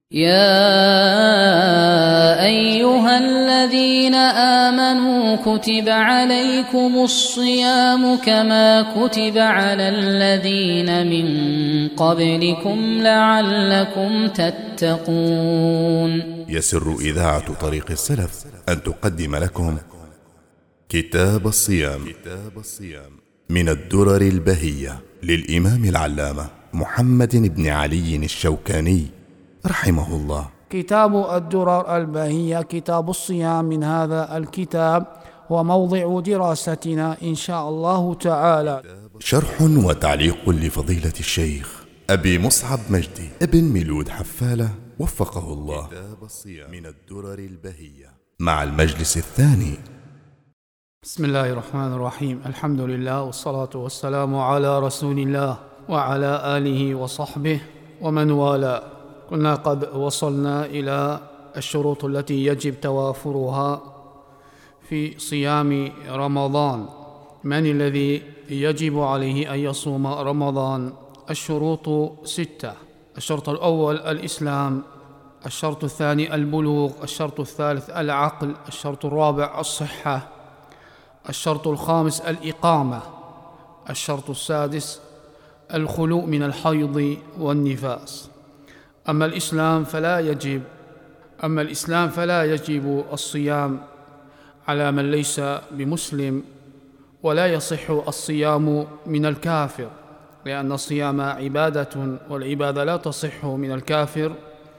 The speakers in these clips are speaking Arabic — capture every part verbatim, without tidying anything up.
يا أيها الذين آمنوا كتب عليكم الصيام كما كتب على الذين من قبلكم لعلكم تتقون. يسر إذاعة طريق السلف أن تقدم لكم كتاب الصيام من الدرر البهية للإمام العلامة محمد بن علي الشوكاني رحمه الله. كتاب الدرر البهية، كتاب الصيام من هذا الكتاب هو موضع دراستنا إن شاء الله تعالى. شرح وتعليق لفضيلة الشيخ أبي مصعب مجدي ابن ميلود حفالة وفقه الله. كتاب الصيام من الدرر البهية مع المجلس الثاني. بسم الله الرحمن الرحيم. الحمد لله والصلاة والسلام على رسول الله وعلى آله وصحبه ومن والاه. كنا قد وصلنا إلى الشروط التي يجب توافرها في صيام رمضان. من الذي يجب عليه أن يصوم رمضان؟ الشروط ستة. الشرط الأول الإسلام، الشرط الثاني البلوغ، الشرط الثالث العقل، الشرط الرابع الصحة، الشرط الخامس الإقامة، الشرط السادس الخلوء من الحيض والنفاس. أما الإسلام فلا يجب أما الإسلام فلا يجب الصيام على من ليس بمسلم، ولا يصح الصيام من الكافر، لأن الصيام عبادة والعبادة لا تصح من الكافر،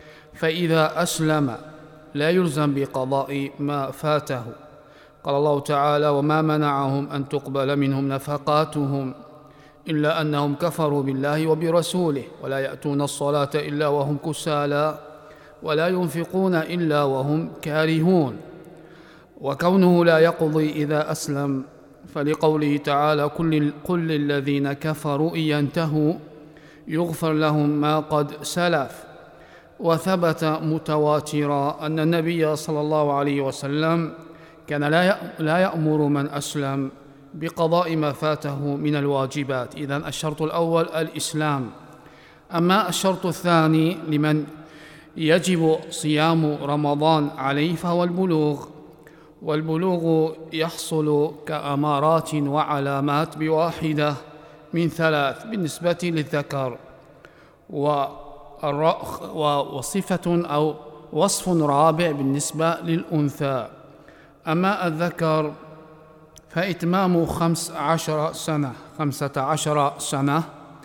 فإذا أسلم لا يلزم بقضاء ما فاته. قال الله تعالى: وما منعهم أن تقبل منهم نفقاتهم إلا أنهم كفروا بالله وبرسوله ولا يأتون الصلاة إلا وهم كسالى ولا ينفقون إلا وهم كارهون. وكونه لا يقضي إذا أسلم فلقوله تعالى: قل للذين كفروا إن ينتهوا يغفر لهم ما قد سلف. وثبت متواترا أن النبي صلى الله عليه وسلم كان لا يأمر من أسلم بقضاء ما فاته من الواجبات. إذن الشرط الأول الإسلام. أما الشرط الثاني لمن يجب صيام رمضان عليه فهو البلوغ. والبلوغ يحصل كأمارات وعلامات بواحدة من ثلاث بالنسبة للذكر، وصفة أو وصف رابع بالنسبة للأنثى. أما الذكر فإتمام خمس عشر سنة خمسة عشر سنة،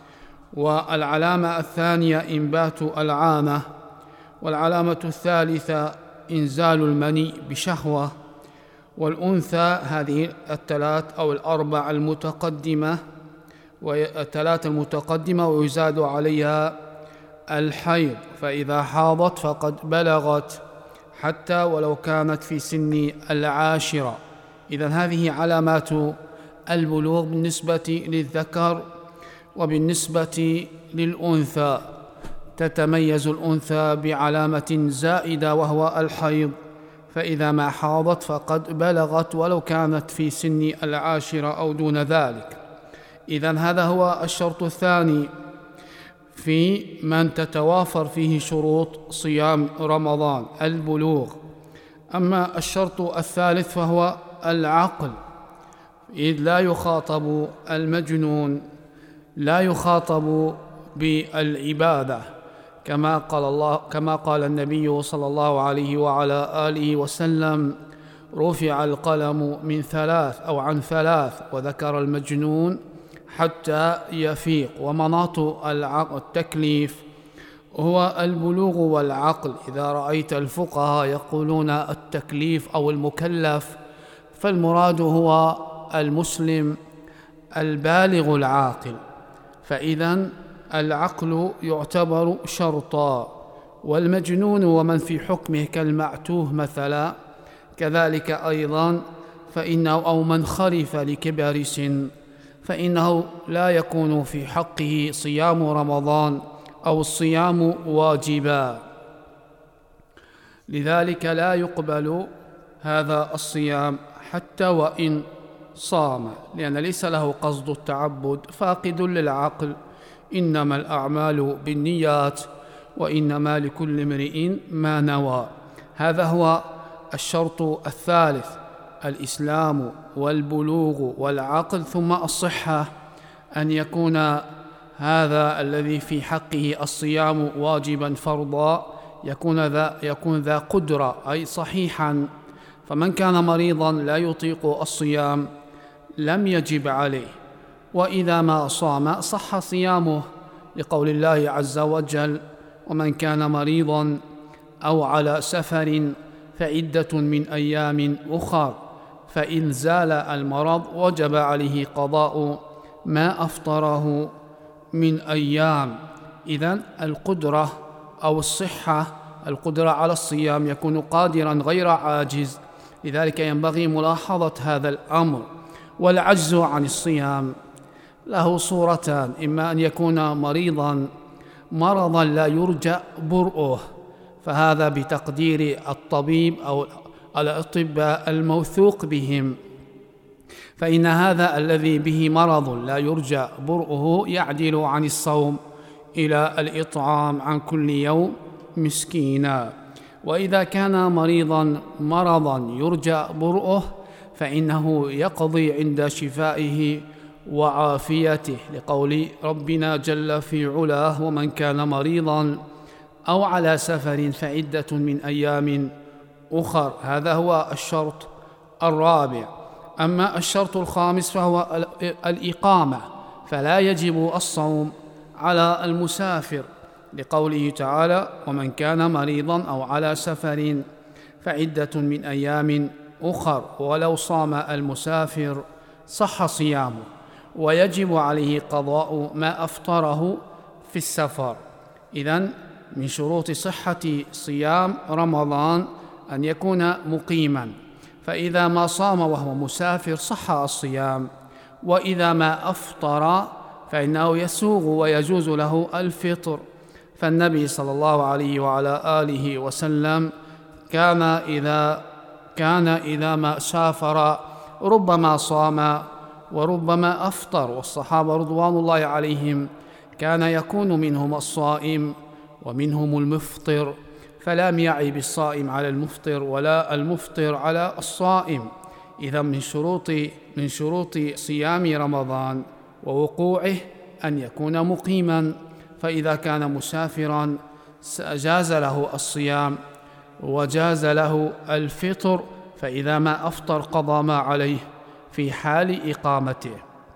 والعلامة الثانية إنبات العانة، والعلامة الثالثة إنزال المني بشهوة. والأنثى هذه الثلاث أو الأربع المتقدمة والثلاث المتقدمة ويزاد عليها الحيض، فإذا حاضت فقد بلغت حتى ولو كانت في سن العاشرة. إذن هذه علامات البلوغ بالنسبة للذكر. وبالنسبة للأنثى تتميز الأنثى بعلامة زائدة وهو الحيض، فإذا ما حاضت فقد بلغت ولو كانت في سن العاشرة أو دون ذلك. إذن هذا هو الشرط الثاني في من تتوافر فيه شروط صيام رمضان، البلوغ. أما الشرط الثالث فهو العقل، إذ لا يخاطب المجنون، لا يخاطب بالعبادة، كما قال الله كما قال النبي صلى الله عليه وعلى آله وسلم: رفع القلم من ثلاث أو عن ثلاث، وذكر المجنون حتى يفيق. ومناط التكليف هو البلوغ والعقل. إذا رأيت الفقهاء يقولون التكليف أو المكلف، فالمراد هو المسلم البالغ العاقل. فإذن العقل يعتبر شرطا، والمجنون ومن في حكمه كالمعتوه مثلا كذلك أيضا، فإنه أو من خرف لكبر سن فإنه لا يكون في حقه صيام رمضان أو الصيام واجبا. لذلك لا يقبل هذا الصيام حتى وإن صام، لأن ليس له قصد التعبد، فاقد للعقل. إنما الأعمال بالنيات وإنما لكل امرئ ما نوى. هذا هو الشرط الثالث: الإسلام والبلوغ والعقل ثم الصحة، أن يكون هذا الذي في حقه الصيام واجبا فرضا يكون ذا, يكون ذا قدرة أي صحيحا، فمن كان مريضا لا يطيق الصيام لم يجب عليه، وإذا ما صام صح صيامه، لقول الله عز وجل: ومن كان مريضا أو على سفر فعدة من أيام أخر، فإن زال المرض وجب عليه قضاء ما أفطره من أيام. إذن القدرة أو الصحة، القدرة على الصيام، يكون قادرا غير عاجز، لذلك ينبغي ملاحظة هذا الأمر. والعجز عن الصيام له صورتان: إما أن يكون مريضا مرضا لا يرجى برؤه، فهذا بتقدير الطبيب أو الأطباء الموثوق بهم، فإن هذا الذي به مرض لا يرجى برؤه يعدل عن الصوم إلى الإطعام عن كل يوم مسكينا. وإذا كان مريضا مرضا يرجى برؤه فإنه يقضي عند شفائه وعافيته، لقول ربنا جل في علاه: ومن كان مريضا أو على سفر فعدة من أيام أخر. هذا هو الشرط الرابع. أما الشرط الخامس فهو الإقامة، فلا يجب الصوم على المسافر، لقوله تعالى: ومن كان مريضا أو على سفر فعدة من أيام أخر. ولو صام المسافر صح صيامه، ويجب عليه قضاء ما أفطره في السفر. إذن من شروط صحة صيام رمضان أن يكون مقيما، فإذا ما صام وهو مسافر صح الصيام، وإذا ما أفطر فإنه يسوغ ويجوز له الفطر. فالنبي صلى الله عليه وعلى آله وسلم كان إذا كان إذا ما سافر ربما صام وربما أفطر، والصحابة رضوان الله عليهم كان يكون منهم الصائم ومنهم المفطر، فلم يعب الصائم على المفطر ولا المفطر على الصائم. إذا من شروط من شروط صيام رمضان ووقوعه أن يكون مقيما، فإذا كان مسافرا جاز له الصيام وجاز له الفطر، فإذا ما أفطر قضى ما عليه في حال إقامته.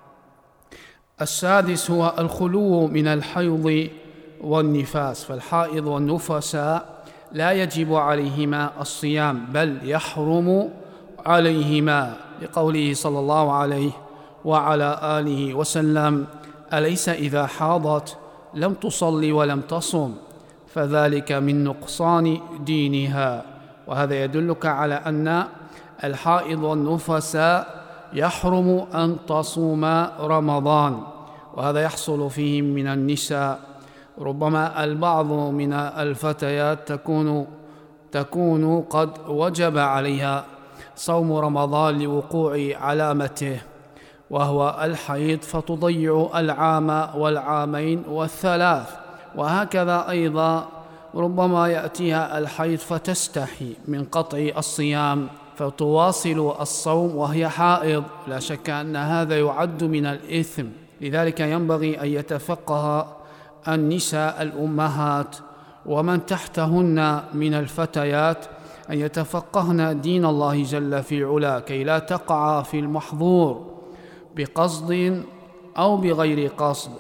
السادس هو الخلو من الحيض والنفاس، فالحائض والنفساء لا يجب عليهما الصيام بل يحرم عليهما، لقوله صلى الله عليه وعلى آله وسلم: أليس إذا حاضت لم تصلي ولم تصم فذلك من نقصان دينها. وهذا يدلك على أن الحائض والنفساء يحرم أن تصوم رمضان، وهذا يحصل فيهم من النساء. ربما البعض من الفتيات تكون تكون قد وجب عليها صوم رمضان لوقوع علامته وهو الحيض، فتضيع العام والعامين والثلاث. وهكذا أيضا ربما يأتيها الحيض فتستحي من قطع الصيام فتواصل الصوم وهي حائض، لا شك أن هذا يعد من الإثم. لذلك ينبغي أن يتفقه النساء الأمهات ومن تحتهن من الفتيات أن يتفقهن دين الله جل في علا، كي لا تقع في المحظور بقصد أو بغير قصد.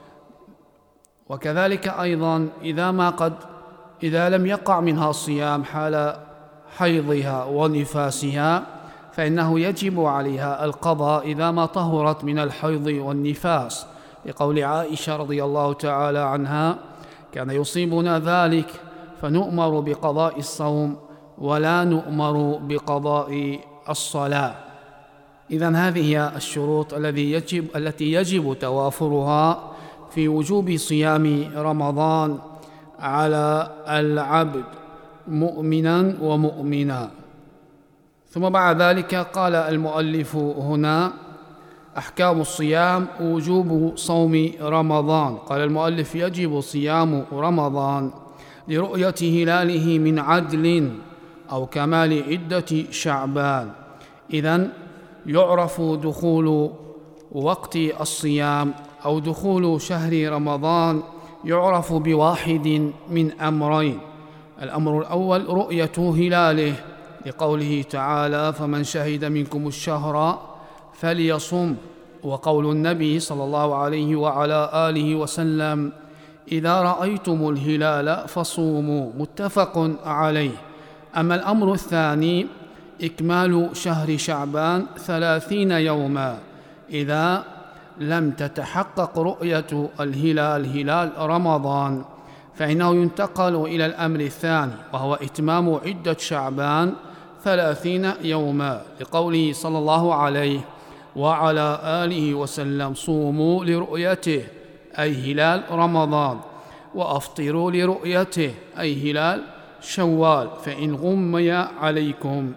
وكذلك أيضا إذا ما قد إذا لم يقع منها صيام حال حيضها ونفاسها فإنه يجب عليها القضاء إذا ما طهرت من الحيض والنفاس، لقول عائشة رضي الله تعالى عنها: كان يصيبنا ذلك فنؤمر بقضاء الصوم ولا نؤمر بقضاء الصلاة. إذن هذه هي الشروط التي يجب التي يجب توافرها في وجوب صيام رمضان على العبد مؤمنا ومؤمنا. ثم بعد ذلك قال المؤلف هنا: أحكام الصيام وجوب صوم رمضان. قال المؤلف: يجب صيام رمضان لرؤية هلاله من عدل أو كمال عدة شعبان. إذن يعرف دخول وقت الصيام أو دخول شهر رمضان يعرف بواحد من أمرين. الأمر الأول رؤية هلاله، لقوله تعالى: فمن شهد منكم الشهر فليصم، وقول النبي صلى الله عليه وعلى آله وسلم: إذا رأيتم الهلال فصوموا، متفق عليه. أما الأمر الثاني إكمال شهر شعبان ثلاثين يوما إذا لم تتحقق رؤية الهلال هلال رمضان، فإنه ينتقل إلى الأمر الثاني وهو إتمام عدة شعبان ثلاثين يوما، لقوله صلى الله عليه وعلى آله وسلم: صوموا لرؤيته أي هلال رمضان، وأفطروا لرؤيته أي هلال شوال، فإن غمي عليكم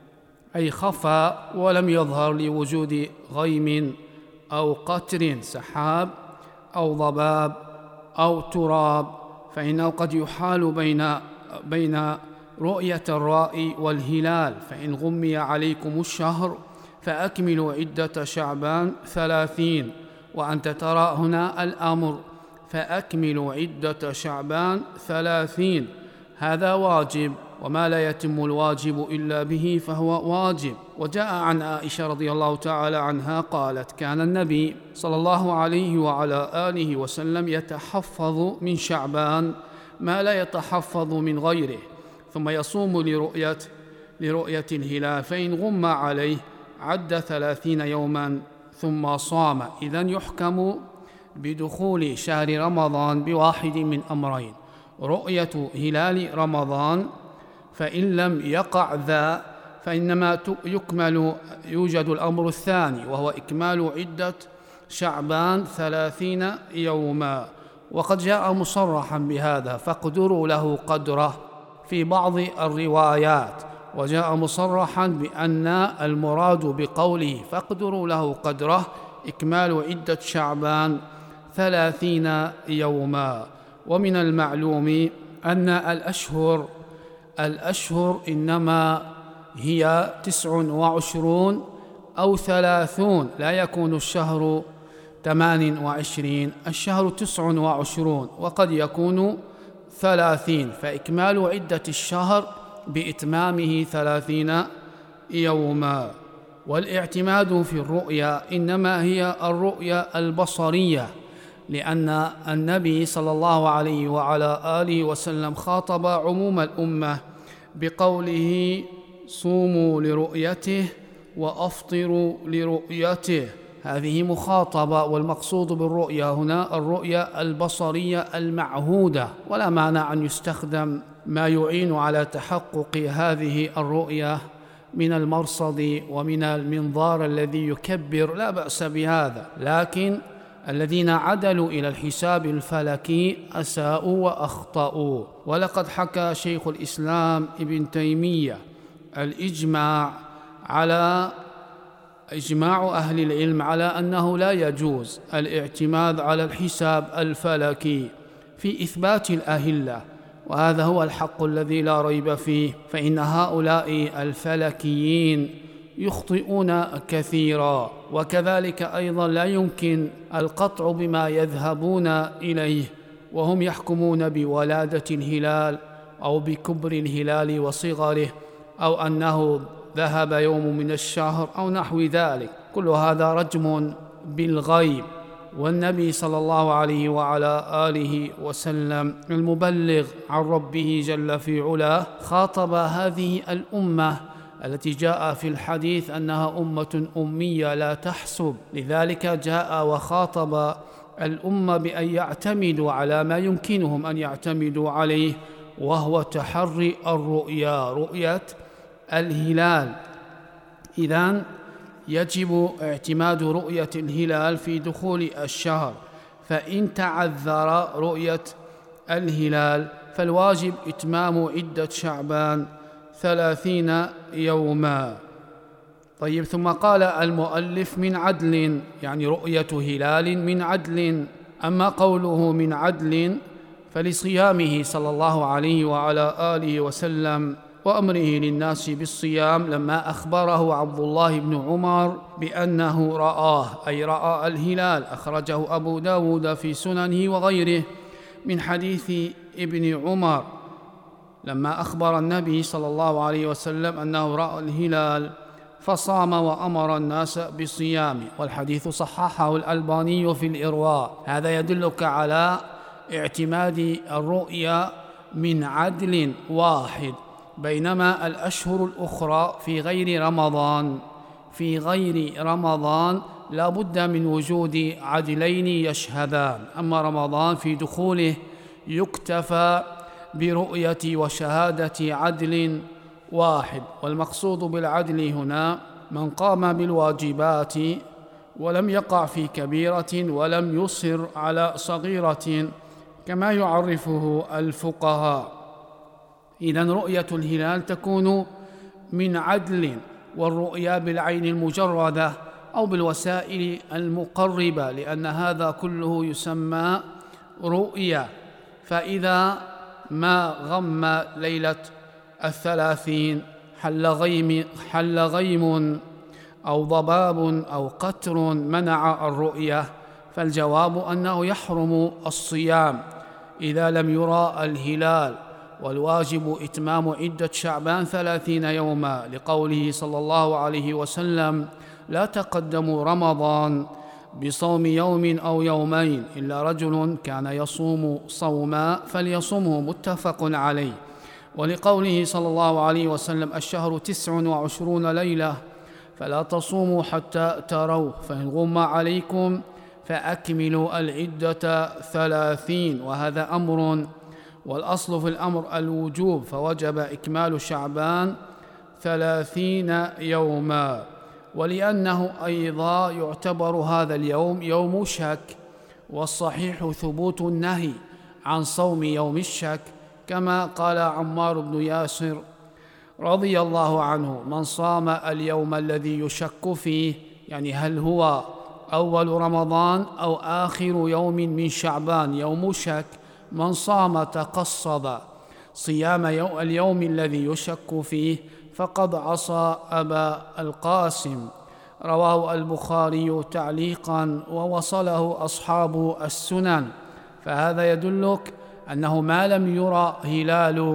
أي خفى ولم يظهر لوجود غيم أو قتر سحاب أو ضباب أو تراب، فإنه قد يحال بين بين رؤية الرائي والهلال. فإن غمي عليكم الشهر فأكملوا عدة شعبان ثلاثين، وأنت ترى هنا الأمر فأكملوا عدة شعبان ثلاثين، هذا واجب، وما لا يتم الواجب إلا به فهو واجب. وجاء عن عائشة رضي الله تعالى عنها قالت: كان النبي صلى الله عليه وعلى آله وسلم يتحفظ من شعبان ما لا يتحفظ من غيره، ثم يصوم لرؤية لرؤية الهلال، فإن غم عليه عد ثلاثين يوما ثم صام. إذن يحكم بدخول شهر رمضان بواحد من أمرين: رؤية هلال رمضان، فإن لم يقع ذا فإنما يكمل يوجد الأمر الثاني وهو إكمال عدة شعبان ثلاثين يوما، وقد جاء مصرحا بهذا: فاقدروا له قدره في بعض الروايات، وجاء مصرحا بأن المراد بقوله فاقدروا له قدره إكمال عدة شعبان ثلاثين يوما. ومن المعلوم أن الأشهر الأشهر إنما هي تسع وعشرون أو ثلاثون، لا يكون الشهر ثمان وعشرين، الشهر تسع وعشرون وقد يكون ثلاثين، فإكمال عدة الشهر بإتمامه ثلاثين يوما. والاعتماد في الرؤيا إنما هي الرؤيا البصرية، لأن النبي صلى الله عليه وعلى آله وسلم خاطب عموم الأمة بقوله: صوموا لرؤيته وأفطروا لرؤيته. هذه مخاطبة، والمقصود بالرؤيا هنا الرؤيا البصرية المعهودة، ولا مانع أن يستخدم ما يعين على تحقق هذه الرؤيا من المرصد ومن المنظار الذي يكبر، لا بأس بهذا، لكن الذين عدلوا إلى الحساب الفلكي أساءوا وأخطأوا. ولقد حكى شيخ الإسلام ابن تيمية الإجماع على إجماع أهل العلم على أنه لا يجوز الاعتماد على الحساب الفلكي في إثبات الأهلة، وهذا هو الحق الذي لا ريب فيه، فإن هؤلاء الفلكيين يخطئون كثيرا، وكذلك أيضا لا يمكن القطع بما يذهبون إليه، وهم يحكمون بولادة الهلال أو بكبر الهلال وصغره أو أنه ذهب يوم من الشهر أو نحو ذلك، كل هذا رجم بالغيب. والنبي صلى الله عليه وعلى آله وسلم المبلغ عن ربه جل في علاه خاطب هذه الأمة التي جاء في الحديث أنها أمة أمية لا تحسب، لذلك جاء وخاطب الأمة بأن يعتمدوا على ما يمكنهم أن يعتمدوا عليه، وهو تحري الرؤيا، رؤية الهلال. إذن يجب اعتماد رؤية الهلال في دخول الشهر، فإن تعذر رؤية الهلال فالواجب إتمام عدة شعبان ثلاثين يوما. طيب، ثم قال المؤلف من عدل، يعني رؤية هلال من عدل. أما قوله من عدل فلصيامه صلى الله عليه وعلى آله وسلم وأمره للناس بالصيام لما أخبره عبد الله بن عمر بأنه رآه، أي رأى الهلال. أخرجه أبو داود في سننه وغيره من حديث ابن عمر لما أخبر النبي صلى الله عليه وسلم أنه رأى الهلال فصام وأمر الناس بصيامه، والحديث صححه الألباني في الإرواء. هذا يدلك على اعتماد الرؤيا من عدل واحد، بينما الأشهر الأخرى في غير رمضان في غير رمضان لا بد من وجود عدلين يشهدان. أما رمضان في دخوله يكتفى برؤية وشهادة عدل واحد، والمقصود بالعدل هنا من قام بالواجبات ولم يقع في كبيرة ولم يصر على صغيرة كما يعرفه الفقهاء. إذن رؤية الهلال تكون من عدل، والرؤيا بالعين المجردة أو بالوسائل المقربة، لأن هذا كله يسمى رؤيا. فإذا ما غم ليلة الثلاثين حل غيم, حل غيم أو ضباب أو قتر منع الرؤية، فالجواب أنه يحرم الصيام إذا لم يرى الهلال، والواجب إتمام عدة شعبان ثلاثين يوما، لقوله صلى الله عليه وسلم: لا تقدموا رمضان بصوم يوم أو يومين إلا رجل كان يصوم صوما فليصمه، متفق عليه. ولقوله صلى الله عليه وسلم: الشهر تسع وعشرون ليلة فلا تصوموا حتى تروا، فإن غم عليكم فأكملوا العدة ثلاثين. وهذا أمر، والأصل في الأمر الوجوب، فوجب إكمال شعبان ثلاثين يوما. ولأنه أيضا يعتبر هذا اليوم يوم شك، والصحيح ثبوت النهي عن صوم يوم الشك، كما قال عمار بن ياسر رضي الله عنه: من صام اليوم الذي يشك فيه، يعني هل هو أول رمضان أو آخر يوم من شعبان، يوم شك، من صام تقصد صيام اليوم الذي يشك فيه فقد عصى أبا القاسم. رواه البخاري تعليقا ووصله أصحاب السنن. فهذا يدلك أنه ما لم يرى هلال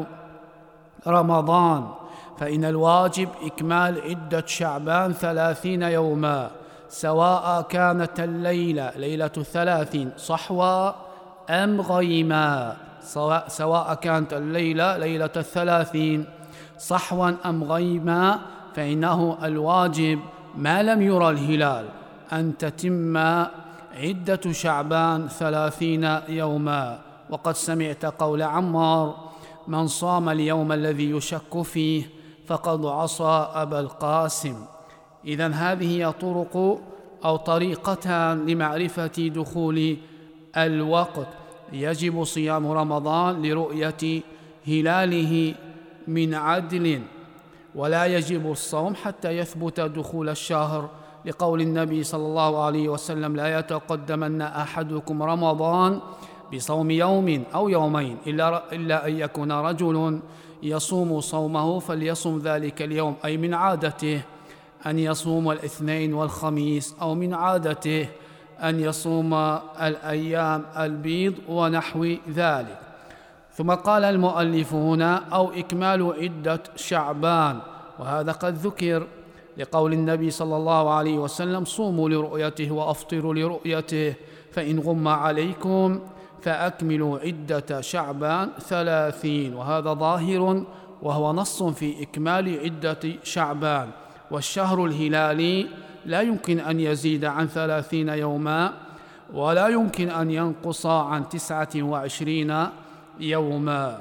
رمضان فإن الواجب إكمال عدة شعبان ثلاثين يوما، سواء كانت الليلة ليلة الثلاثين صحوى أم غيما، سواء, سواء كانت الليلة ليلة الثلاثين صحوا أم غيما، فإنه الواجب ما لم يرى الهلال أن تتم عدة شعبان ثلاثين يوما. وقد سمعت قول عمار: من صام اليوم الذي يشك فيه فقد عصى أبا القاسم. إذن هذه هي طرق أو طريقتان لمعرفة دخول الوقت. يجب صيام رمضان لرؤية هلاله من عدل، ولا يجب الصوم حتى يثبت دخول الشهر، لقول النبي صلى الله عليه وسلم: لا يتقدمن أحدكم رمضان بصوم يوم أو يومين إلا, إلا أن يكون رجل يصوم صومه فليصم ذلك اليوم، أي من عادته أن يصوم الاثنين والخميس، أو من عادته أن يصوم الأيام البيض ونحو ذلك. ثم قال المؤلف هنا: أو إكمال عدة شعبان، وهذا قد ذكر لقول النبي صلى الله عليه وسلم: صوموا لرؤيته وأفطروا لرؤيته، فإن غم عليكم فأكملوا عدة شعبان ثلاثين. وهذا ظاهر وهو نص في إكمال عدة شعبان، والشهر الهلالي لا يمكن أن يزيد عن ثلاثين يوما، ولا يمكن أن ينقص عن تسعة وعشرين يوما.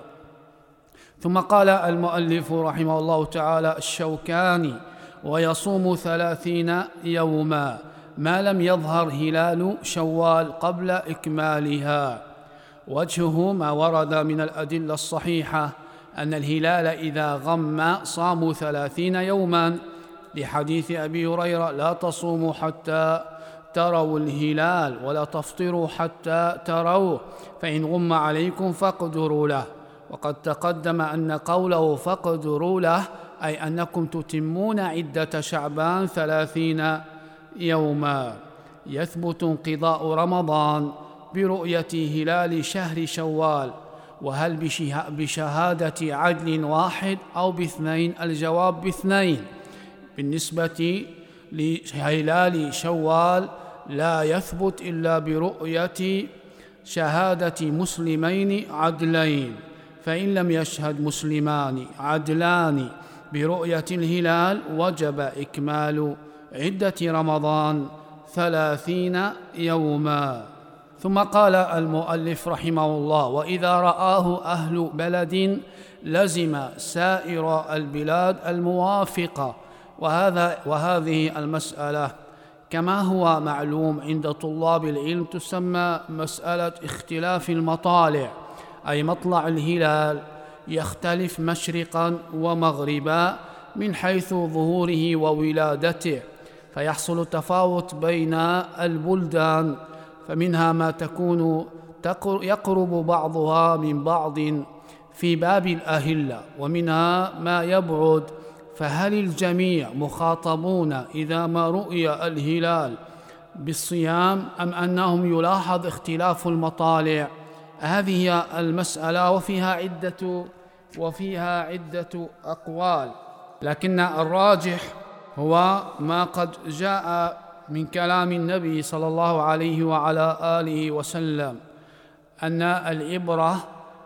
ثم قال المؤلف رحمه الله تعالى: الشوكاني: ويصوم ثلاثين يوما ما لم يظهر هلال شوال قبل إكمالها. وجهه ما ورد من الأدلة الصحيحة أن الهلال إذا غم صاموا ثلاثين يوما، لحديث أبي هريرة: لا تصوموا حتى تروا الهلال ولا تفطروا حتى تروه، فإن غم عليكم فاقدروا له. وقد تقدم أن قوله فاقدروا له أي أنكم تتمون عدة شعبان ثلاثين يوما. يثبت انقضاء رمضان برؤية هلال شهر شوال. وهل بشهادة عدل واحد أو باثنين؟ الجواب باثنين. بالنسبة لهلال شوال لا يثبت إلا برؤية شهادة مسلمين عدلين، فإن لم يشهد مسلمان عدلان برؤية الهلال وجب إكمال عدة رمضان ثلاثين يوما. ثم قال المؤلف رحمه الله: وإذا رآه أهل بلد لزم سائر البلاد الموافقة. وهذا وهذه المسألة كما هو معلوم عند طلاب العلم تسمى مسألة اختلاف المطالع، أي مطلع الهلال يختلف مشرقا ومغربا من حيث ظهوره وولادته، فيحصل تفاوت بين البلدان، فمنها ما تكون يقرب بعضها من بعض في باب الأهلة، ومنها ما يبعد. فهل الجميع مخاطبون إذا ما رؤي الهلال بالصيام أم أنهم يلاحظ اختلاف المطالع؟ هذه المسألة وفيها عدة وفيها عدة أقوال، لكن الراجح هو ما قد جاء من كلام النبي صلى الله عليه وعلى آله وسلم، أن العبرة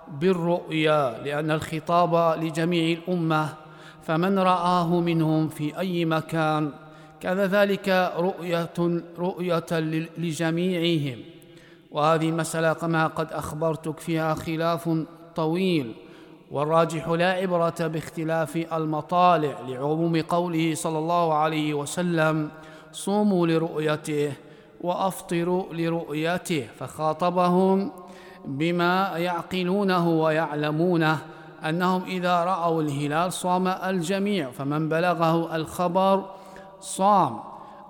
بالرؤيا، لأن الخطاب لجميع الأمة، فمن رآه منهم في أي مكان كان ذلك رؤية, رؤية لجميعهم. وهذه مسألة كما قد أخبرتك فيها خلاف طويل، والراجح لا عبرة باختلاف المطالع لعموم قوله صلى الله عليه وسلم: صوموا لرؤيته وأفطروا لرؤيته، فخاطبهم بما يعقلونه ويعلمونه، أنهم إذا رأوا الهلال صام الجميع، فمن بلغه الخبر صام.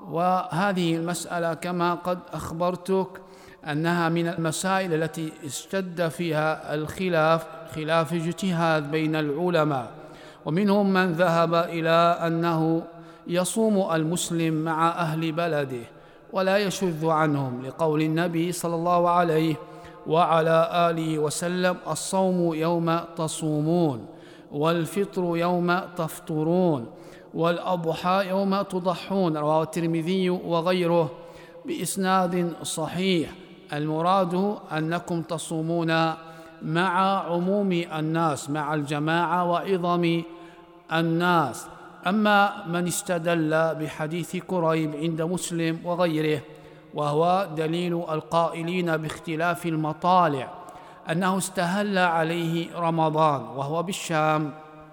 وهذه المسألة كما قد أخبرتك أنها من المسائل التي اشتد فيها الخلاف، خلاف اجتهاد بين العلماء، ومنهم من ذهب إلى أنه يصوم المسلم مع أهل بلده ولا يشذ عنهم، لقول النبي صلى الله عليه وعلى آله وسلم: الصوم يوم تصومون، والفطر يوم تفطرون، والأضحى يوم تضحون. رواه الترمذي وغيره بإسناد صحيح. المراد أنكم تصومون مع عموم الناس، مع الجماعة وعظم الناس. أما من استدل بحديث كريب عند مسلم وغيره، وهو دليل القائلين باختلاف المطالع، أنه استهل عليه رمضان وهو بالشام،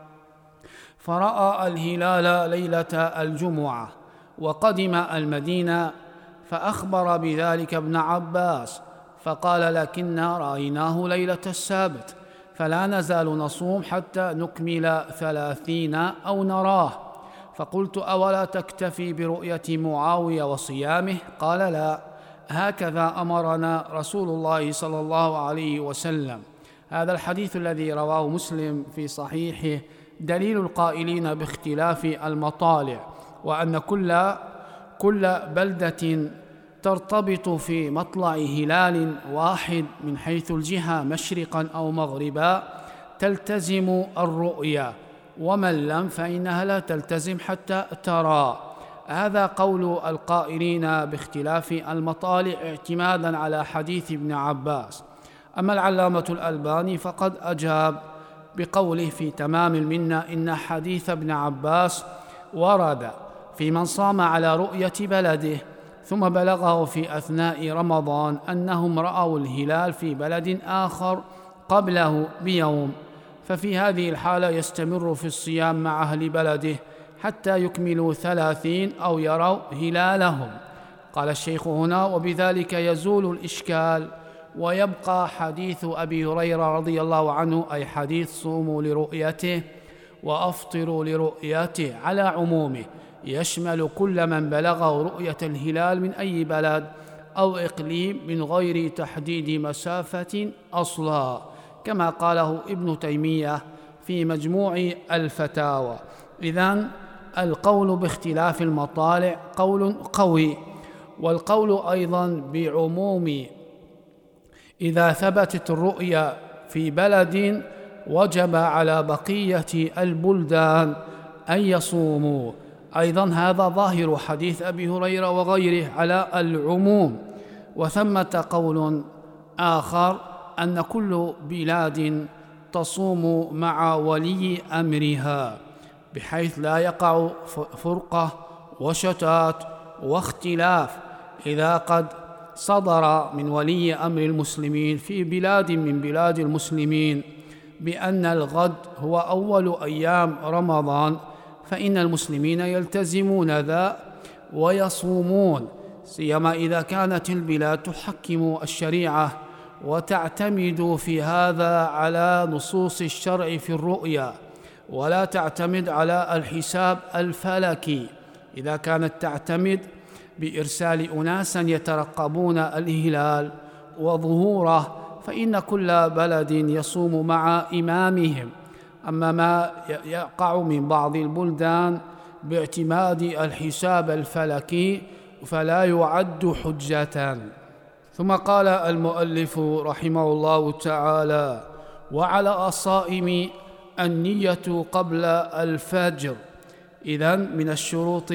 فرأى الهلال ليلة الجمعة وقدم المدينة، فأخبر بذلك ابن عباس فقال: لكننا رأيناه ليلة السبت، فلا نزال نصوم حتى نكمل ثلاثين أو نراه. فقلت: أولا تكتفي برؤية معاوية وصيامه؟ قال: لا، هكذا أمرنا رسول الله صلى الله عليه وسلم. هذا الحديث الذي رواه مسلم في صحيحه دليل القائلين باختلاف المطالع، وأن كل كل بلدة ترتبط في مطلع هلال واحد من حيث الجهة مشرقا أو مغربا تلتزم الرؤيا، ومن لم فإنها لا تلتزم حتى ترى. هذا قول القائلين باختلاف المطالع اعتمادا على حديث ابن عباس. أما العلامة الألباني فقد أجاب بقوله في تمام المنة: إن حديث ابن عباس ورد في من صام على رؤية بلده ثم بلغه في أثناء رمضان أنهم رأوا الهلال في بلد آخر قبله بيوم، ففي هذه الحالة يستمر في الصيام مع أهل بلده حتى يكملوا ثلاثين أو يروا هلالهم. قال الشيخ هنا: وبذلك يزول الإشكال، ويبقى حديث أبي هريرة رضي الله عنه، أي حديث صوموا لرؤيته وأفطروا لرؤيته، على عمومه، يشمل كل من بلغه رؤية الهلال من أي بلد أو إقليم من غير تحديد مسافة أصلا، كما قاله ابن تيمية في مجموع الفتاوى. إذن القول باختلاف المطالع قول قوي، والقول أيضا بعموم إذا ثبتت الرؤيا في بلد وجب على بقية البلدان أن يصوموا، أيضا هذا ظاهر حديث أبي هريرة وغيره على العموم. وثمة قول آخر أن كل بلاد تصوم مع ولي أمرها، بحيث لا يقع فرقة وشتات واختلاف إذا قد صدر من ولي أمر المسلمين في بلاد من بلاد المسلمين بأن الغد هو أول أيام رمضان، فإن المسلمين يلتزمون ذا ويصومون، سيما إذا كانت البلاد تحكم الشريعة وتعتمد في هذا على نصوص الشرع في الرؤيا، ولا تعتمد على الحساب الفلكي. إذا كانت تعتمد بإرسال أناس يترقبون الهلال وظهوره فإن كل بلد يصوم مع إمامهم. أما ما يقع من بعض البلدان باعتماد الحساب الفلكي فلا يعد حجة. ثم قال المؤلف رحمه الله تعالى: وعلى الصائم النية قبل الفجر. إذن من الشروط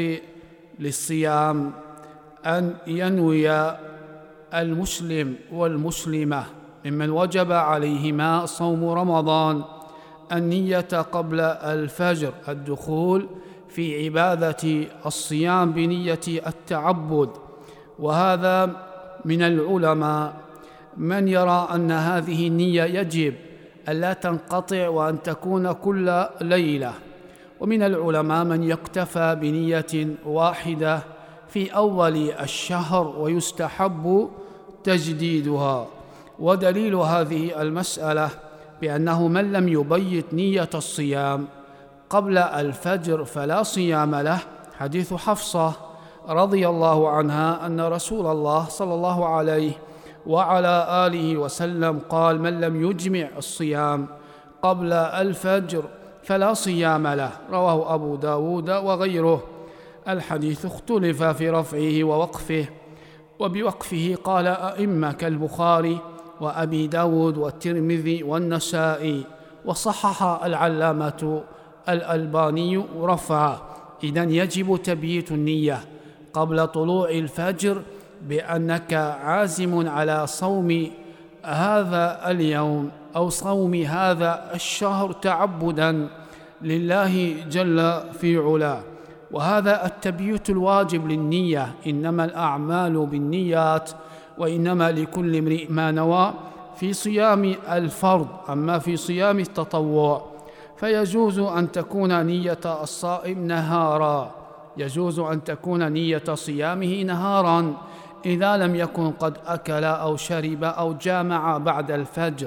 للصيام أن ينوي المسلم والمسلمة ممن وجب عليهما صوم رمضان النية قبل الفجر الدخول في عبادة الصيام بنية التعبد. وهذا من العلماء من يرى أن هذه النية يجب ألا تنقطع وأن تكون كل ليلة، ومن العلماء من يكتفى بنية واحدة في أول الشهر ويستحب تجديدها. ودليل هذه المسألة بأنه من لم يبيت نية الصيام قبل الفجر فلا صيام له حديث حفصة رضي الله عنها أن رسول الله صلى الله عليه وعلى آله وسلم قال: من لم يجمع الصيام قبل الفجر فلا صيام له، رواه أبو داود وغيره. الحديث اختلف في رفعه ووقفه، وبوقفه قال أئمة كالبخاري وأبي داود والترمذي والنسائي، وصحح العلامة الألباني رفعه. إذن يجب تبييت النية قبل طلوع الفجر بأنك عازم على صوم هذا اليوم أو صوم هذا الشهر تعبدا لله جل في علاه. وهذا التبييت الواجب للنية، إنما الأعمال بالنيات وإنما لكل امرئ ما نوى في صيام الفرض. أما في صيام التطوع فيجوز أن تكون نية الصائم نهارا، يجوز أن تكون نية صيامه نهارا إذا لم يكن قد أكل أو شرب أو جامع بعد الفجر،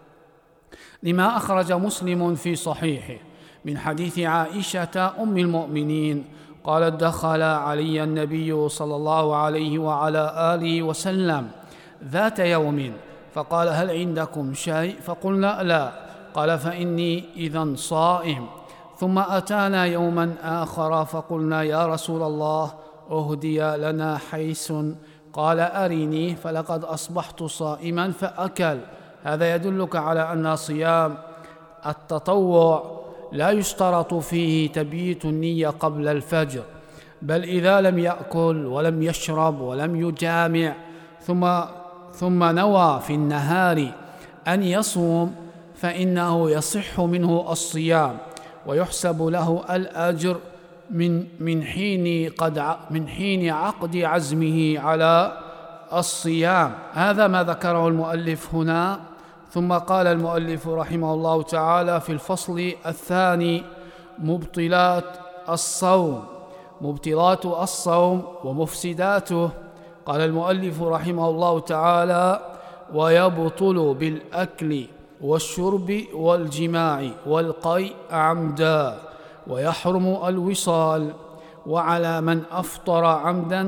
لما أخرج مسلم في صحيحه من حديث عائشة أم المؤمنين قالت: دخل علي النبي صلى الله عليه وعلى آله وسلم ذات يوم فقال: هل عندكم شيء؟ فقلنا: لا. قال: فإني إذن صائم. ثم أتانا يوما آخر فقلنا: يا رسول الله أهدي لنا حيس. قال: أرني. فلقد أصبحت صائما فأكل. هذا يدلك على أن صيام التطوع لا يشترط فيه تبييت النية قبل الفجر، بل إذا لم يأكل ولم يشرب ولم يجامع ثم ثم نوى في النهار أن يصوم فإنه يصح منه الصيام ويحسب له الأجر من من حين قد من حين عقد عزمه على الصيام. هذا ما ذكره المؤلف هنا. ثم قال المؤلف رحمه الله تعالى في الفصل الثاني: مبطلات الصوم. مبطلات الصوم ومفسداته. قال المؤلف رحمه الله تعالى: ويبطل بالأكل والشرب والجماع والقيء عمدا، ويحرم الوصال وعلى من أفطر عمدا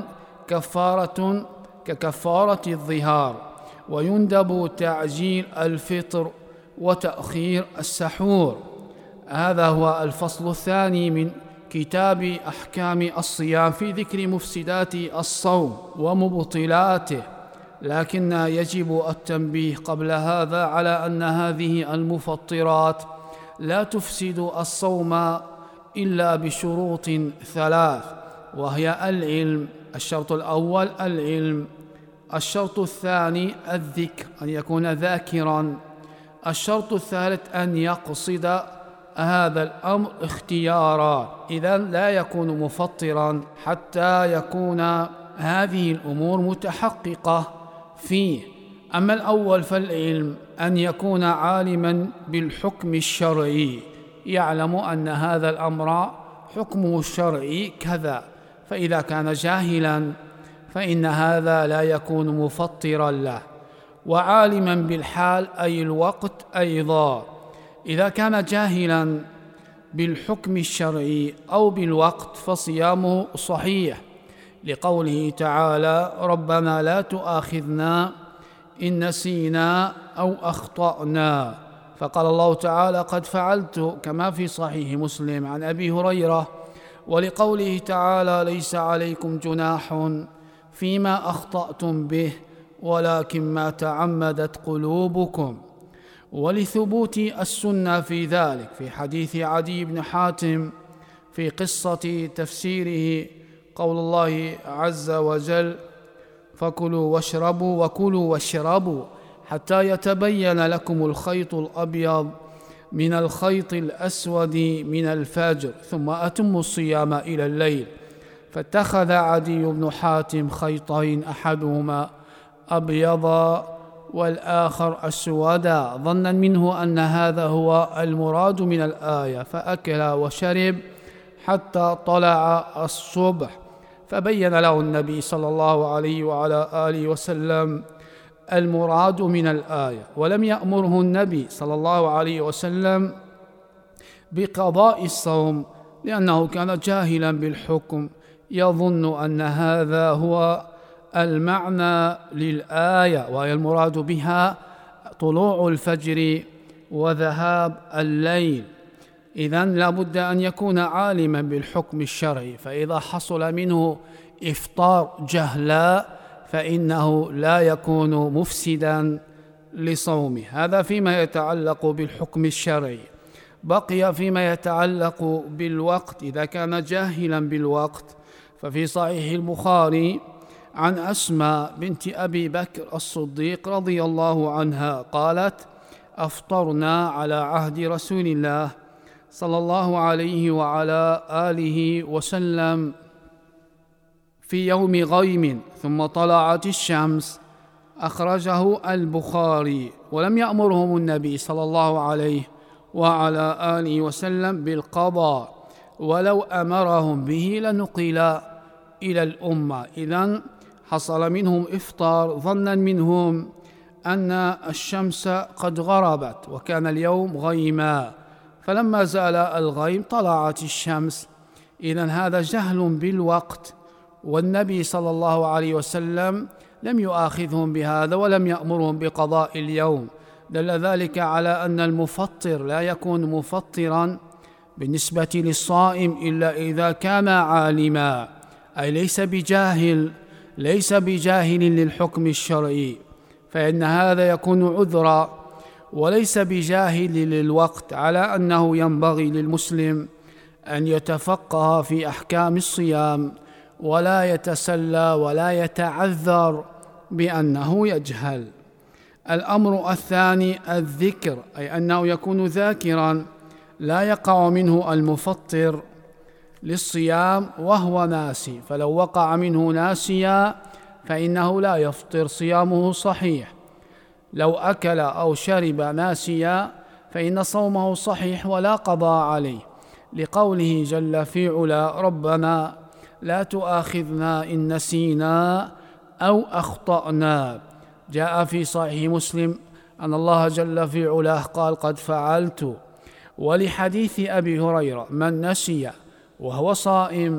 كفارة ككفارة الظهار. ويندب تعجيل الفطر وتأخير السحور. هذا هو الفصل الثاني من كتاب أحكام الصيام في ذكر مفسدات الصوم ومبطلاته. لكن يجب التنبيه قبل هذا على أن هذه المفطرات لا تفسد الصوم إلا بشروط ثلاث، وهي العلم. الشرط الأول العلم. الشرط الثاني الذكر، أن يكون ذاكرا. الشرط الثالث أن يقصد هذا الأمر اختيارا، إذن لا يكون مفطرا حتى يكون هذه الأمور متحققة فيه. أما الأول فالعلم، أن يكون عالما بالحكم الشرعي، يعلم أن هذا الأمر حكمه الشرعي كذا، فإذا كان جاهلا فإن هذا لا يكون مفطرا له. وعالما بالحال أي الوقت أيضا، إذا كان جاهلا بالحكم الشرعي أو بالوقت فصيامه صحيح، لقوله تعالى: ربنا لا تؤاخذنا إن نسينا أو أخطأنا. فقال الله تعالى: قد فعلت، كما في صحيح مسلم عن أبي هريرة. ولقوله تعالى: ليس عليكم جناح فيما أخطأتم به ولكن ما تعمدت قلوبكم. ولثبوت السنة في ذلك في حديث عدي بن حاتم في قصة تفسيره قول الله عز وجل: فكلوا واشربوا وكلوا واشربوا حتى يتبين لكم الخيط الأبيض من الخيط الأسود من الفجر ثم أتموا الصيام إلى الليل. فاتخذ عدي بن حاتم خيطين، أحدهما أبيضا والآخر أسودا، ظنا منه أن هذا هو المراد من الآية، فأكل وشرب حتى طلع الصبح. فبين له النبي صلى الله عليه وعلى آله وسلم المراد من الآية، ولم يأمره النبي صلى الله عليه وسلم بقضاء الصوم، لأنه كان جاهلا بالحكم، يظن أن هذا هو المعنى للآية، وهي المراد بها طلوع الفجر وذهاب الليل. إذن لا بد أن يكون عالما بالحكم الشرعي، فإذا حصل منه إفطار جهلا فإنه لا يكون مفسدا لصومه. هذا فيما يتعلق بالحكم الشرعي. بقي فيما يتعلق بالوقت، إذا كان جاهلا بالوقت، ففي صحيح البخاري عن أسماء بنت أبي بكر الصديق رضي الله عنها قالت: أفطرنا على عهد رسول الله صلى الله عليه وعلى آله وسلم في يوم غيم ثم طلعت الشمس. أخرجه البخاري. ولم يأمرهم النبي صلى الله عليه وعلى آله وسلم بالقضاء، ولو أمرهم به لنقل إلى الأمة. إذن حصل منهم إفطار ظنا منهم أن الشمس قد غربت وكان اليوم غيما، فلما زال الغيم طلعت الشمس. إذن هذا جهل بالوقت، والنبي صلى الله عليه وسلم لم يؤاخذهم بهذا ولم يأمرهم بقضاء اليوم. دل ذلك على أن المفطر لا يكون مفطرا بالنسبة للصائم إلا إذا كان عالما، أي ليس بجاهل ليس بجاهل للحكم الشرعي، فإن هذا يكون عذرا، وليس بجاهل للوقت، على أنه ينبغي للمسلم أن يتفقه في أحكام الصيام ولا يتسلى ولا يتعذر بأنه يجهل. الأمر الثاني الذكر، أي أنه يكون ذاكرا، لا يقع منه المفطر للصيام وهو ناسي، فلو وقع منه ناسيا فإنه لا يفطر، صيامه صحيح. لو أكل أو شرب ناسيا فإن صومه صحيح ولا قضاء عليه، لقوله جل في علا: ربنا لا تؤاخذنا إن نسينا أو أخطأنا. جاء في صحيح مسلم أن الله جل في علاه قال: قد فعلت. ولحديث أبي هريرة: من نسي وهو صائم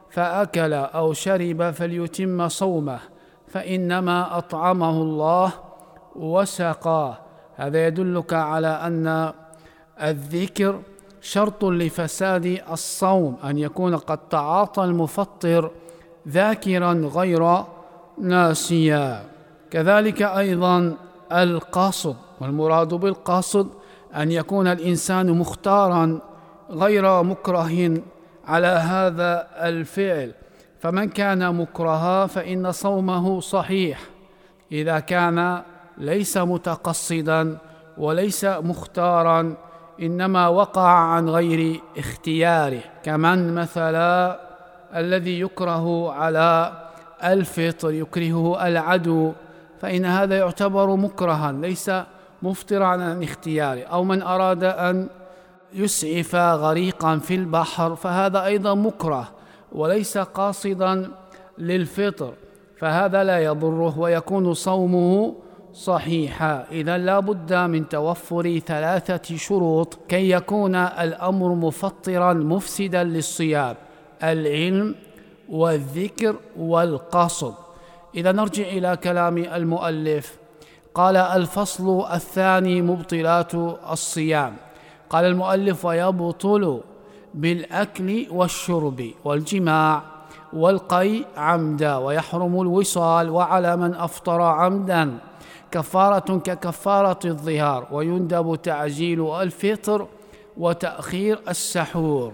فأكل أو شرب فليتم صومه فإنما أطعمه الله وسقاه. هذا يدلك على أن الذكر شرط لفساد الصوم، أن يكون قد تعاطى المفطر ذاكرا غير ناسيا. كذلك أيضا القاصد، والمراد بالقاصد أن يكون الإنسان مختارا غير مكره على هذا الفعل، فمن كان مكرها فإن صومه صحيح إذا كان ليس متقصدا وليس مختارا، إنما وقع عن غير اختياره، كمن مثلا الذي يكره على الفطر يكرهه العدو، فإن هذا يعتبر مكرها ليس مفطرا عن اختياره، أو من أراد أن يسعف غريقا في البحر فهذا أيضا مكره وليس قاصدا للفطر، فهذا لا يضره ويكون صومه صحيحا. إذا لا بد من توفر ثلاثة شروط كي يكون الأمر مفطرا مفسدا للصيام: العلم والذكر والقصد. إذا نرجع إلى كلام المؤلف، قال: الفصل الثاني مبطلات الصيام. قال المؤلف: ويبطل بالأكل والشرب والجماع والقيء عمدا، ويحرم الوصال، وعلى من أفطر عمدا كفارة ككفارة الظهار، ويندب تعجيل الفطر وتأخير السحور.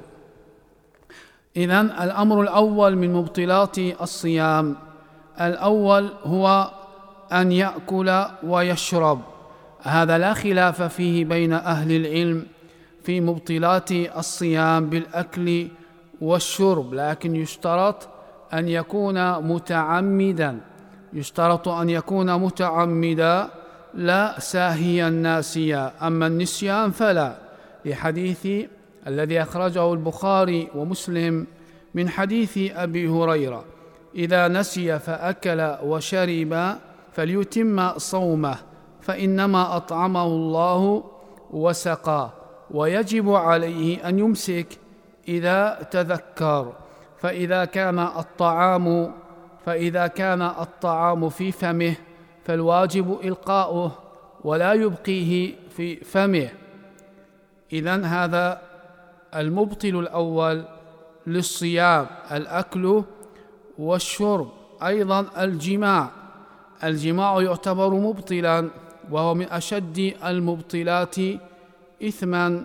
إذن الأمر الأول من مبطلات الصيام، الأول هو أن يأكل ويشرب، هذا لا خلاف فيه بين أهل العلم في مبطلات الصيام بالأكل والشرب، لكن يشترط أن يكون متعمدا، يشترط أن يكون متعمدا لا ساهيا ناسيا. أما النسيان فلا، لحديث الذي أخرجه البخاري ومسلم من حديث أبي هريرة: إذا نسي فأكل وشرب فليتم صومه فإنما أطعمه الله وسقاه، ويجب عليه أن يمسك إذا تذكر، فإذا كان الطعام فإذا كان الطعام في فمه فالواجب إلقاؤه ولا يبقيه في فمه. إذن هذا المبطل الأول للصيام، الأكل والشرب. أيضا الجماع، الجماع يعتبر مبطلا، وهو من أشد المبطلات إثما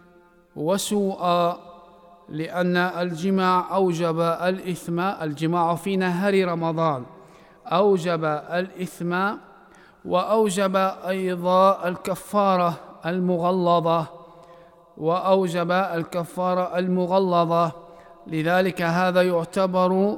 وسوءا، لأن الجماع أوجب الإثم، الجماع في نهار رمضان أوجب الإثم، وأوجب أيضا الكفارة المغلظة وأوجب الكفارة المغلظة لذلك هذا يعتبر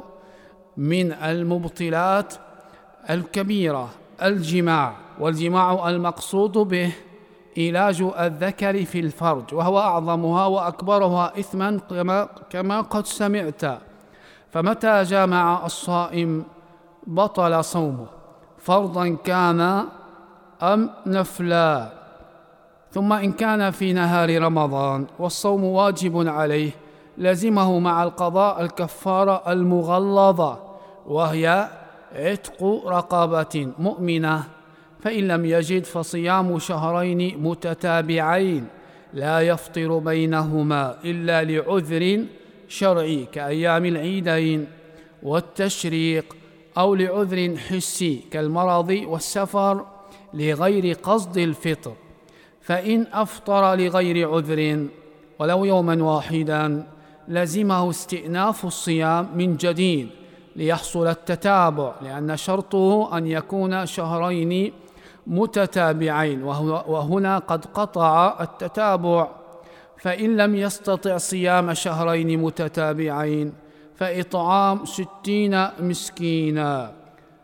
من المبطلات الكبيرة الجماع. والجماع المقصود به علاج الذكر في الفرج، وهو أعظمها وأكبرها إثما كما, كما قد سمعت. فمتى جامع الصائم بطل صومه، فرضا كان أم نفلا. ثم إن كان في نهار رمضان والصوم واجب عليه لزمه مع القضاء الكفارة المغلظة، وهي عتق رقبة مؤمنة، فإن لم يجد فصيام شهرين متتابعين لا يفطر بينهما إلا لعذر شرعي كأيام العيدين والتشريق، أو لعذر حسي كالمرض والسفر لغير قصد الفطر. فإن أفطر لغير عذر ولو يوما واحدا لزمه استئناف الصيام من جديد ليحصل التتابع، لأن شرطه أن يكون شهرين متتابعين، وهنا قد قطع التتابع. فإن لم يستطع صيام شهرين متتابعين فإطعام ستين مسكينا،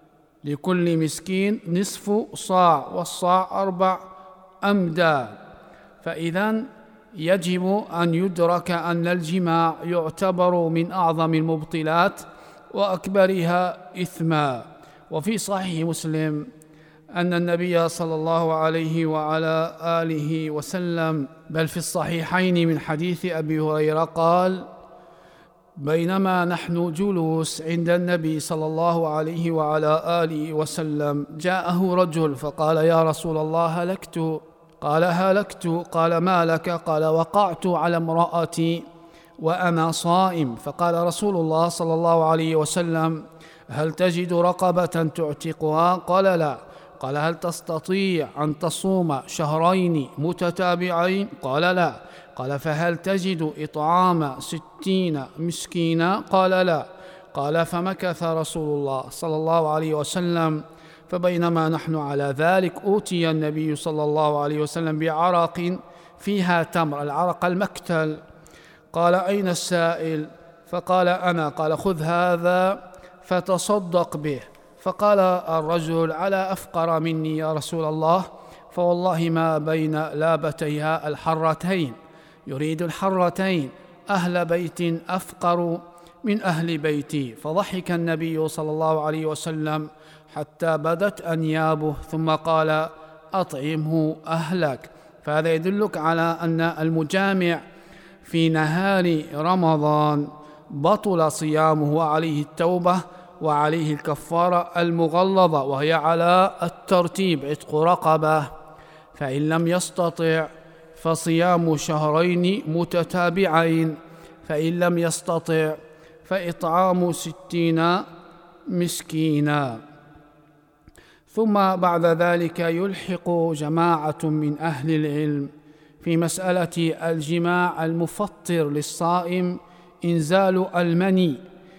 لكل مسكين نصف صاع، والصاع أربع أمداد. فإذن يجب أن يدرك أن الجماع يعتبر من أعظم المبطلات وأكبرها إثما. وفي صحيح مسلم أن النبي صلى الله عليه وعلى آله وسلم، بل في الصحيحين من حديث أبي هريرة قال: بينما نحن جلوس عند النبي صلى الله عليه وعلى آله وسلم جاءه رجل فقال: يا رسول الله هلكت. قال: هلكت؟ قال: ما لك؟ قال: وقعت على امرأتي وأنا صائم. فقال رسول الله صلى الله عليه وسلم: هل تجد رقبة تعتقها؟ قال: لا. قال: هل تستطيع أن تصوم شهرين متتابعين؟ قال: لا. قال: فهل تجد إطعام ستين مسكينا؟ قال: لا. قال: فمكث رسول الله صلى الله عليه وسلم، فبينما نحن على ذلك أوتي النبي صلى الله عليه وسلم بعرق فيها تمر، العرق المكتل. قال: أين السائل؟ فقال: أنا. قال: خذ هذا فتصدق به. فقال الرجل: على أفقر مني يا رسول الله، فوالله ما بين لابتيها الحرتين، يريد الحرتين، أهل بيت أفقر من أهل بيتي. فضحك النبي صلى الله عليه وسلم حتى بدت أنيابه، ثم قال: أطعمه أهلك. فهذا يدلك على أن المجامع في نهار رمضان بطل صيامه وعليه التوبة وعليه الكفارة المغلظة، وهي على الترتيب: عتق رقبة، فإن لم يستطع فصيام شهرين متتابعين، فإن لم يستطع فإطعام ستين مسكينا. ثم بعد ذلك يلحق جماعة من أهل العلم في مسألة الجماع المفطر للصائم إنزال المني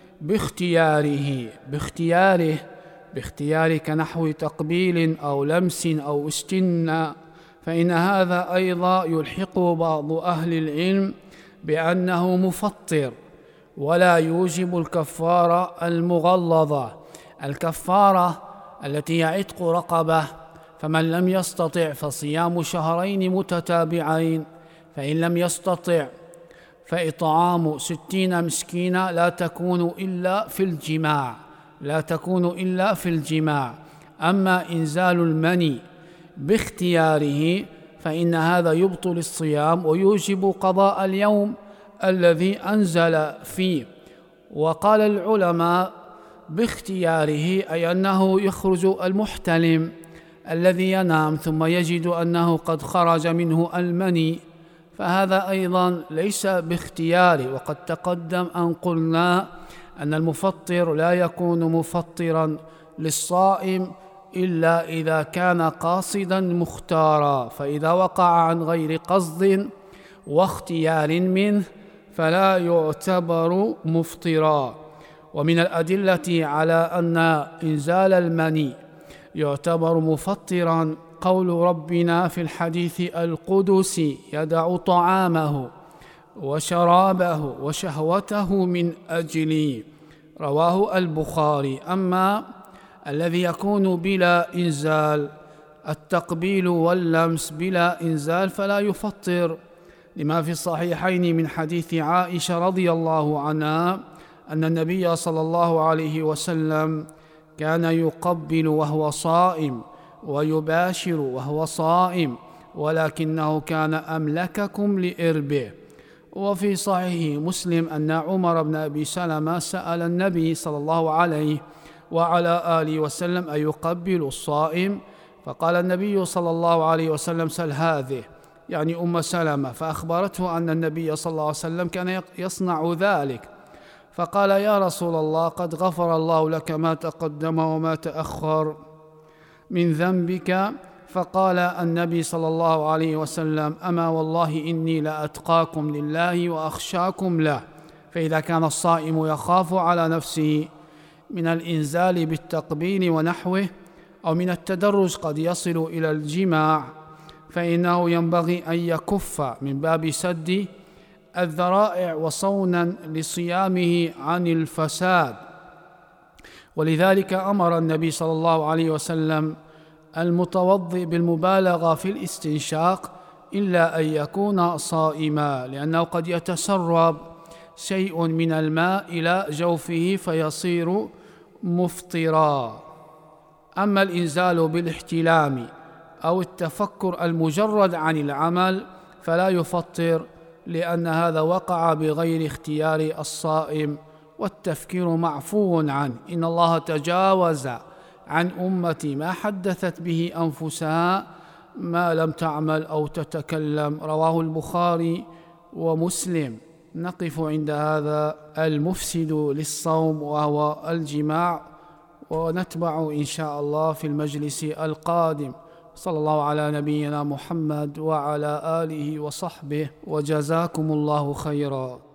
باختياره باختياره باختياره كنحو تقبيل أو لمس أو استنى، فإن هذا أيضا يلحق بعض أهل العلم بأنه مفطر ولا يوجب الكفارة المغلظة، الكفارة التي هي عتق رقبة. فمن لم يستطع فصيام شهرين متتابعين، فإن لم يستطع فإطعام ستين مسكينا، لا تكون إلا في الجماع لا تكون إلا في الجماع. أما إنزال المني باختياره فإن هذا يبطل الصيام ويوجب قضاء اليوم الذي أنزل فيه. وقال العلماء باختياره أي أنه يخرج المحتلم الذي ينام ثم يجد أنه قد خرج منه المني، فهذا أيضا ليس باختياره. وقد تقدم أن قلنا أن المفطر لا يكون مفطرا للصائم إلا إذا كان قاصدا مختارا، فإذا وقع عن غير قصد واختيار منه فلا يعتبر مفطرا. ومن الأدلة على أن إنزال المني يعتبر مفطرا قول ربنا في الحديث القدسي: يدع طعامه وشرابه وشهوته من أجلي، رواه البخاري. أما الذي يكون بلا إنزال، التقبيل واللمس بلا إنزال، فلا يفطر، لما في الصحيحين من حديث عائشة رضي الله عنها أن النبي صلى الله عليه وسلم كان يقبل وهو صائم ويباشر وهو صائم، ولكنه كان أملككم لإربه. وفي صحيح مسلم أن عمر بن أبي سلمة سأل النبي صلى الله عليه وعلى آله وسلم: أيقبل الصائم؟ فقال النبي صلى الله عليه وسلم: سل هذه، يعني أم سلمة، فأخبرته أن النبي صلى الله عليه وسلم كان يصنع ذلك. فقال: يا رسول الله، قد غفر الله لك ما تقدم وما تأخر من ذنبك. فقال النبي صلى الله عليه وسلم: أما والله إني لأتقاكم لله وأخشاكم له. فإذا كان الصائم يخاف على نفسه من الإنزال بالتقبيل ونحوه أو من التدرج قد يصل إلى الجماع، فإنه ينبغي أن يكف من باب سد الذرائع وصونا لصيامه عن الفساد. ولذلك أمر النبي صلى الله عليه وسلم المتوضئ بالمبالغة في الاستنشاق إلا أن يكون صائما، لأنه قد يتسرب شيء من الماء إلى جوفه فيصير مفطرا. أما الإنزال بالاحتلام أو التفكر المجرد عن العمل فلا يفطر، لأن هذا وقع بغير اختيار الصائم، والتفكير معفو عنه. إن الله تجاوز عن أمتي ما حدثت به أنفسها ما لم تعمل أو تتكلم. رواه البخاري ومسلم. نقف عند هذا المفسد للصوم وهو الجماع، ونتبع إن شاء الله في المجلس القادم. صلى الله على نبينا محمد وعلى آله وصحبه، وجزاكم الله خيرا.